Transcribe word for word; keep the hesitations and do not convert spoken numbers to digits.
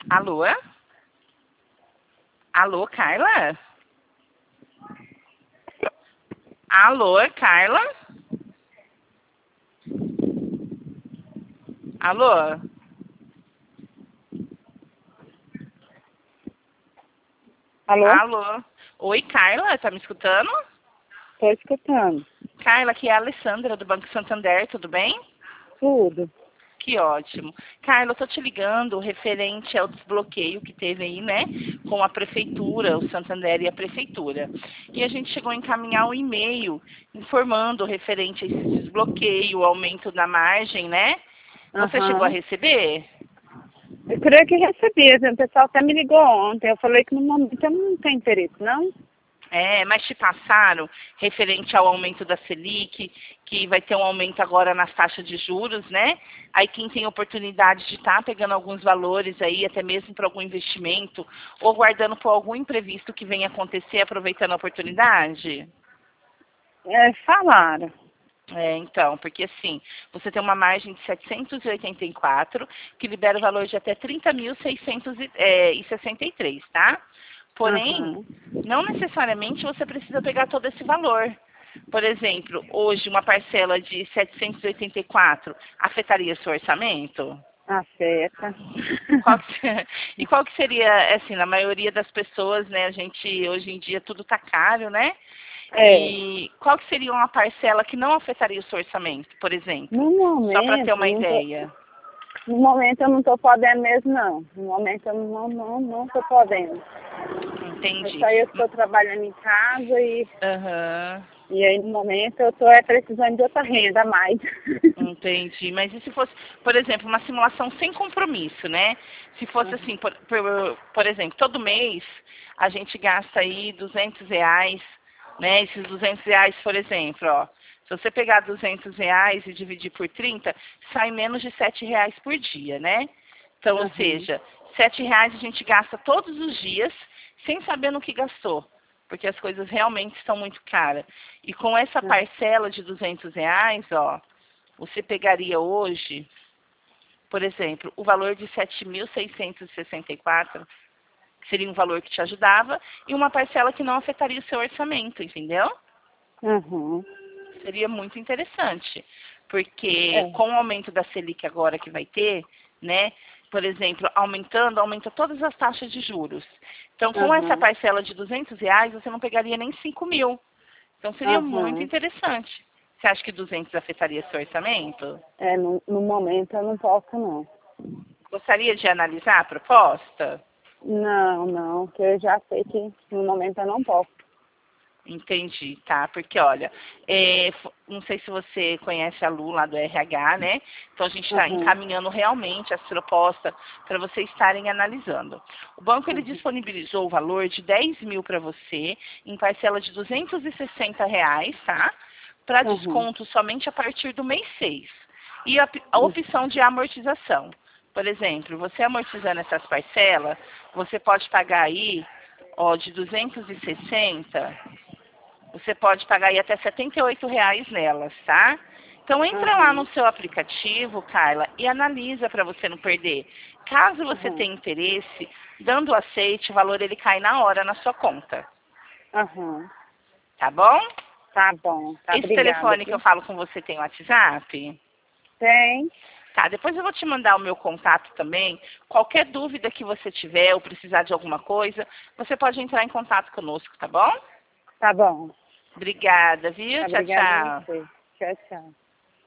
Alô? Alô, Carla? Alô, Carla? Alô? Alô? Alô? Oi, Carla, tá me escutando? Tô escutando. Carla, aqui é a Alessandra do Banco Santander, tudo bem? Tudo. Que ótimo. Carla, eu tô te ligando referente ao desbloqueio que teve aí, né, com a prefeitura, o Santander e a prefeitura. E a gente chegou a encaminhar um e-mail informando referente a esse desbloqueio, o aumento da margem, né? Você chegou a Aham. receber? Eu creio que recebi. O pessoal até me ligou ontem. Eu falei que no momento eu não tenho interesse, não? É, mas te passaram referente ao aumento da Selic, que vai ter um aumento agora nas taxas de juros, né? Aí quem tem oportunidade de estar pegando alguns valores aí, até mesmo para algum investimento, ou guardando por algum imprevisto que venha acontecer, aproveitando a oportunidade? É, falaram. É, então, porque assim, você tem uma margem de setecentos e oitenta e quatro, que libera o valor de até trinta mil seiscentos e sessenta e três, tá? Porém, Aham. não necessariamente você precisa pegar todo esse valor. Por exemplo, hoje uma parcela de setecentos e oitenta e quatro afetaria seu orçamento? Afeta. Qual que se- e qual que seria, assim, na maioria das pessoas, né, a gente, hoje em dia tudo tá caro, né? É. E qual que seria uma parcela que não afetaria o seu orçamento, por exemplo? No Só para ter momento, uma não tô, ideia. no momento eu não tô podendo mesmo, não. No momento eu não, não, não tô podendo. Eu Entendi. só eu estou trabalhando em casa e, Aham. e aí no momento eu tô é, precisando de outra renda a mais. Entendi. Mas e se fosse, por exemplo, uma simulação sem compromisso, né? Se fosse Aham. assim, por, por, por exemplo, todo mês a gente gasta aí duzentos reais, né? Esses duzentos reais, por exemplo, ó. Se você pegar duzentos reais e dividir por trinta, sai menos de sete reais por dia, né? Então, ou Aham. seja, sete reais a gente gasta todos os dias sem saber no que gastou, porque as coisas realmente estão muito caras. E com essa parcela de duzentos reais, ó, você pegaria hoje, por exemplo, o valor de sete mil seiscentos e sessenta e quatro, que seria um valor que te ajudava, e uma parcela que não afetaria o seu orçamento, entendeu? Aham. Seria muito interessante, porque É. com o aumento da Selic agora que vai ter, né, por exemplo, aumentando, aumenta todas as taxas de juros. Então, com essa Aham. parcela de duzentos reais, você não pegaria nem cinco mil. Então, seria muito Aham. interessante. Você acha que duzentos afetaria seu orçamento? É, no, no momento eu não posso, não. Gostaria de analisar a proposta? Não, não, que eu já sei que no momento eu não posso. Entendi, tá? Porque, olha, é, f- não sei se você conhece a Lu lá do R H, né? Então, a gente está Aham. encaminhando realmente as propostas para vocês estarem analisando. O banco, ele Aham. disponibilizou o valor de dez mil para você, em parcela de duzentos e sessenta reais, tá? Para Aham. desconto somente a partir do mês seis. E a, a opção de amortização. Por exemplo, você amortizando essas parcelas, você pode pagar aí, ó, de duzentos e sessenta, você pode pagar aí até setenta e oito reais nelas, tá? Então entra lá no Aham. seu aplicativo, Carla, e analisa para você não perder. Caso você Aham. tenha interesse, dando aceite, o valor ele cai na hora na sua conta, Aham. tá bom? Tá bom, tá, Esse obrigada, telefone que eu viu? falo com você tem WhatsApp? Tem. Tá, depois eu vou te mandar o meu contato também. Qualquer dúvida que você tiver ou precisar de alguma coisa, você pode entrar em contato conosco, tá bom? Tá bom. Obrigada, viu? Tá, Tchau, obrigada a tchau. você. Tchau, tchau.